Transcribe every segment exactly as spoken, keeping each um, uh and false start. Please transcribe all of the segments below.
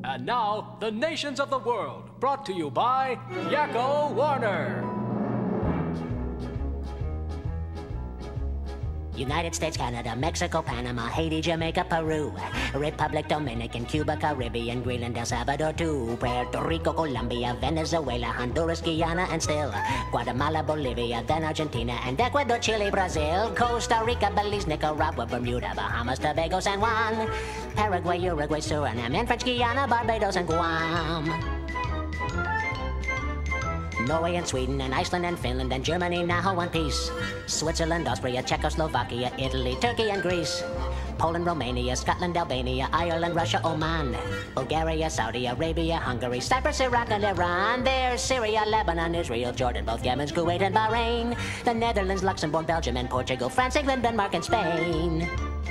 And now, the nations of the world, brought to you by Yakko Warner. United States, Canada, Mexico, Panama, Haiti, Jamaica, Peru, Republic Dominican, Cuba, Caribbean, Greenland, El Salvador, too, Puerto Rico, Colombia, Venezuela, Honduras, Guyana, and still Guatemala, Bolivia, then Argentina, and Ecuador, Chile, Brazil, Costa Rica, Belize, Nicaragua, Bermuda, Bahamas, Tobago, San Juan, Paraguay, Uruguay, Suriname, and French Guiana, Barbados, and Guam. Norway and Sweden and Iceland and Finland and Germany now one piece. Switzerland, Austria, Czechoslovakia, Italy, Turkey and Greece. Poland, Romania, Scotland, Albania, Ireland, Russia, Oman. Bulgaria, Saudi Arabia, Hungary, Cyprus, Iraq and Iran. There's Syria, Lebanon, Israel, Jordan, both Yemen, Kuwait and Bahrain. The Netherlands, Luxembourg, Belgium and Portugal, France, England, Denmark and Spain.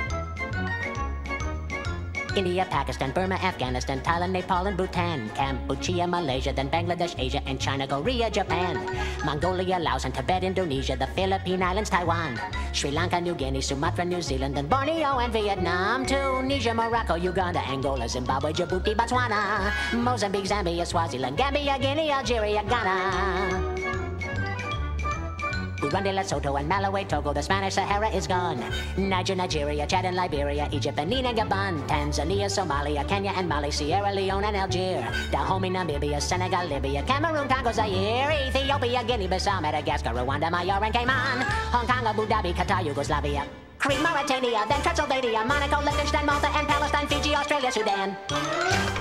India, Pakistan, Burma, Afghanistan, Thailand, Nepal, and Bhutan, Cambodia, Malaysia, then Bangladesh, Asia, and China, Korea, Japan, Mongolia, Laos, and Tibet, Indonesia, the Philippine Islands, Taiwan, Sri Lanka, New Guinea, Sumatra, New Zealand, then Borneo and Vietnam, Tunisia, Morocco, Uganda, Angola, Zimbabwe, Djibouti, Botswana, Mozambique, Zambia, Swaziland, Gambia, Guinea, Algeria, Ghana. Burundi, Lesotho, and Malawi, Togo, the Spanish Sahara is gone. Niger, Nigeria, Chad and Liberia, Egypt, Benin and Gabon, Tanzania, Somalia, Kenya and Mali, Sierra Leone and Algeria, Dahomey, Namibia, Senegal, Libya, Cameroon, Congo, Zaire, Ethiopia, Guinea-Bissau, Madagascar, Rwanda, Major and Cayman, Hong Kong, Abu Dhabi, Qatar, Yugoslavia, Crete, Mauritania, then Transylvania, Monaco, Liechtenstein, Malta and Palestine, Fiji, Australia, Sudan.